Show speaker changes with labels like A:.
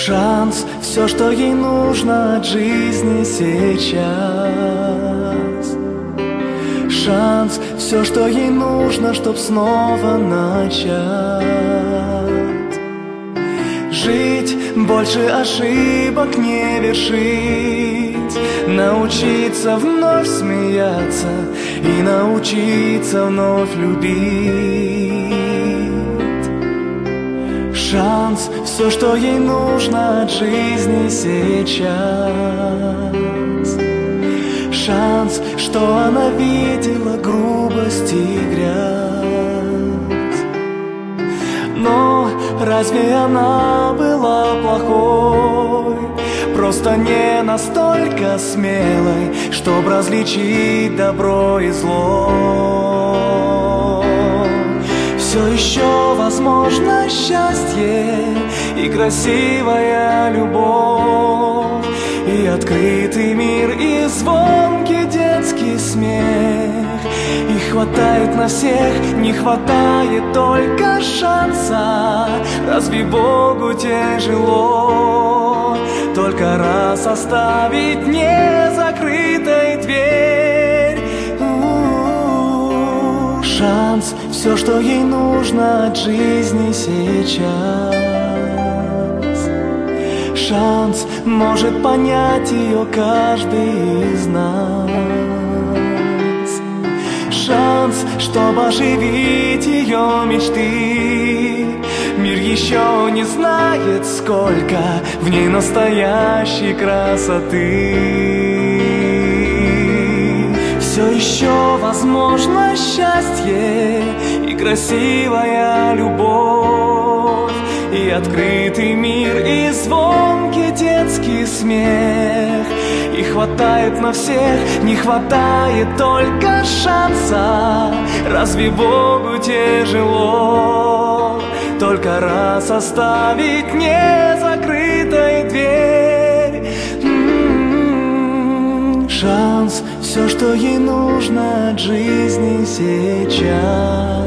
A: Шанс, все, что ей нужно от жизни сейчас. Шанс, все, что ей нужно, чтоб снова начать. Жить, больше ошибок не вершить, научиться вновь смеяться и научиться вновь любить. Шанс, все, что ей нужно от жизни сейчас. Шанс, что она видела грубость и грязь. Но разве она была плохой? Просто не настолько смелой, чтоб различить добро и зло. Все еще возможно счастье и красивая любовь, и открытый мир, и звонкий детский смех. И хватает на всех, не хватает только шанса. Разве Богу тяжело только раз оставить незакрытой дверь? Шанс, все, что ей нужно от жизни сейчас. Шанс, может понять ее каждый из нас. Шанс, чтобы оживить ее мечты. Мир еще не знает, сколько в ней настоящей красоты. Все еще возможно счастье и красивая любовь, и открытый мир, и звонкий детский смех. И хватает на всех, не хватает только шанса. Разве Богу тяжело только раз оставить незакрытой дверь? Шанс, все, что ей нужно от жизни сейчас.